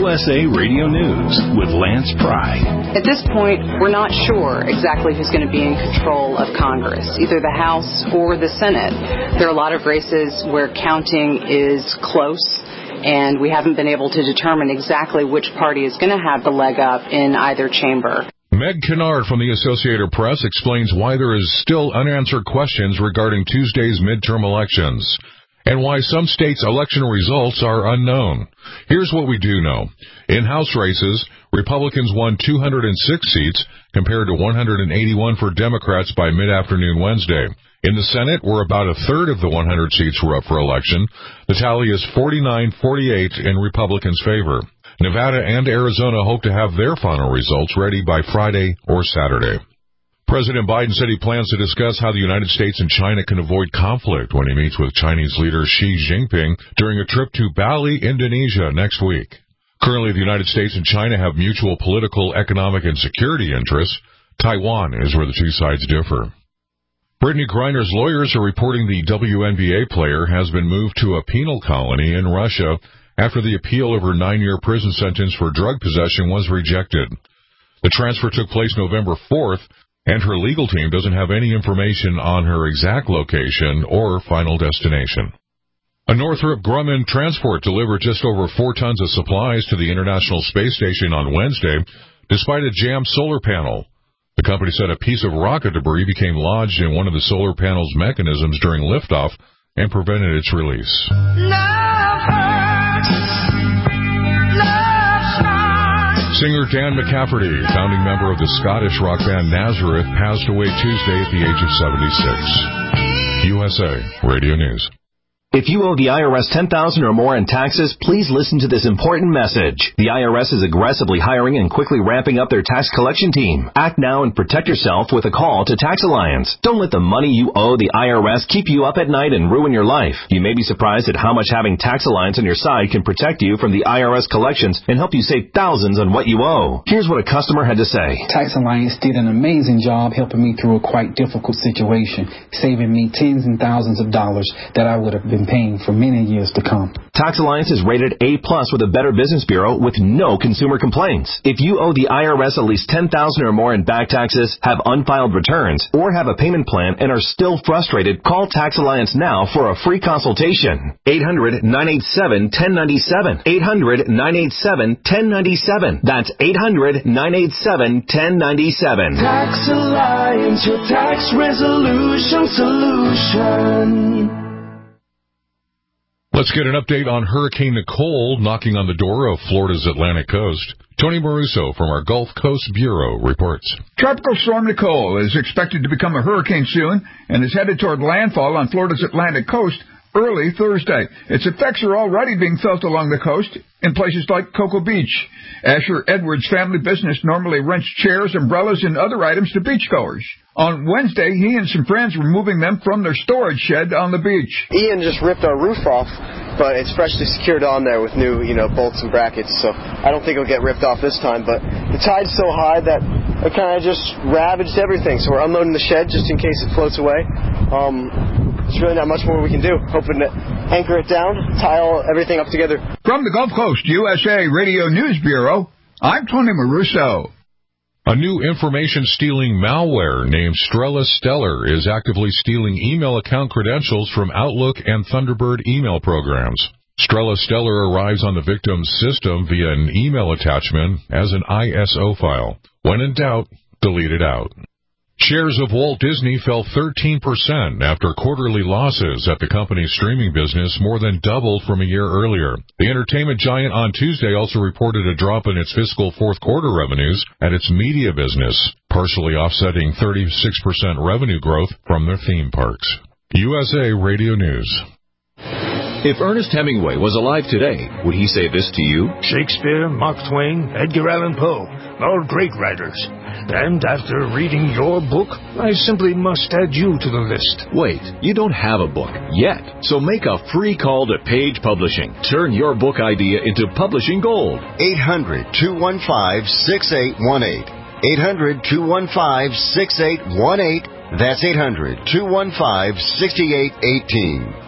USA Radio News with Lance Pry. At this point, we're not sure exactly who's going to be in control of Congress, either the House or the Senate. There are a lot of races where counting is close, and we haven't been able to determine exactly which party is going to have the leg up in either chamber. Meg Kennard from the Associated Press explains why there is still unanswered questions regarding Tuesday's midterm elections and why some states' election results are unknown. Here's what we do know. In House races, Republicans won 206 seats compared to 181 for Democrats by mid-afternoon Wednesday. In the Senate, where about a third of the 100 seats were up for election, the tally is 49-48 in Republicans' favor. Nevada and Arizona hope to have their final results ready by Friday or Saturday. President Biden said he plans to discuss how the United States and China can avoid conflict when he meets with Chinese leader Xi Jinping during a trip to Bali, Indonesia next week. Currently, the United States and China have mutual political, economic, and security interests. Taiwan is where the two sides differ. Brittany Griner's lawyers are reporting the WNBA player has been moved to a penal colony in Russia after the appeal of her 9-year prison sentence for drug possession was rejected. The transfer took place November 4th, and her legal team doesn't have any information on her exact location or final destination. A Northrop Grumman transport delivered just over 4 tons of supplies to the International Space Station on Wednesday, despite a jammed solar panel. The company said a piece of rocket debris became lodged in one of the solar panel's mechanisms during liftoff and prevented its release. Singer Dan McCafferty, founding member of the Scottish rock band Nazareth, passed away Tuesday at the age of 76. USA Radio News. If you owe the IRS $10,000 or more in taxes, please listen to this important message. The IRS is aggressively hiring and quickly ramping up their tax collection team. Act now and protect yourself with a call to Tax Alliance. Don't let the money you owe the IRS keep you up at night and ruin your life. You may be surprised at how much having Tax Alliance on your side can protect you from the IRS collections and help you save thousands on what you owe. Here's what a customer had to say. Tax Alliance did an amazing job helping me through a quite difficult situation, saving me tens and thousands of dollars that I would have been paying for many years to come. Tax Alliance is rated A+ with a Better Business Bureau with no consumer complaints. If you owe the IRS at least $10,000 or more in back taxes, have unfiled returns, or have a payment plan and are still frustrated, call Tax Alliance now for a free consultation. 800-987-1097. 800-987-1097. That's 800-987-1097. Tax Alliance, your tax resolution solution. Let's get an update on Hurricane Nicole knocking on the door of Florida's Atlantic coast. Tony Maruso from our Gulf Coast Bureau reports. Tropical Storm Nicole is expected to become a hurricane soon and is headed toward landfall on Florida's Atlantic coast early Thursday. Its effects are already being felt along the coast in places like Cocoa Beach. Asher Edwards' family business normally rents chairs, umbrellas, and other items to beachgoers. On Wednesday, he and some friends were moving them from their storage shed on the beach. Ian just ripped our roof off, but it's freshly secured on there with new, bolts and brackets, so I don't think it'll get ripped off this time. But the tide's so high that it kind of just ravaged everything, so we're unloading the shed just in case it floats away. There's really not much more we can do. Hoping to anchor it down, tie everything up together. From the Gulf Coast USA Radio News Bureau, I'm Tony Maruso. A new information-stealing malware named Strella Stellar is actively stealing email account credentials from Outlook and Thunderbird email programs. Strella Stellar arrives on the victim's system via an email attachment as an ISO file. When in doubt, delete it out. Shares of Walt Disney fell 13% after quarterly losses at the company's streaming business more than doubled from a year earlier. The entertainment giant on Tuesday also reported a drop in its fiscal fourth quarter revenues at its media business, partially offsetting 36% revenue growth from their theme parks. USA Radio News. If Ernest Hemingway was alive today, would he say this to you? Shakespeare, Mark Twain, Edgar Allan Poe, all great writers. And after reading your book, I simply must add you to the list. Wait, you don't have a book yet. So make a free call to Page Publishing. Turn your book idea into publishing gold. 800-215-6818. 800-215-6818. That's 800-215-6818.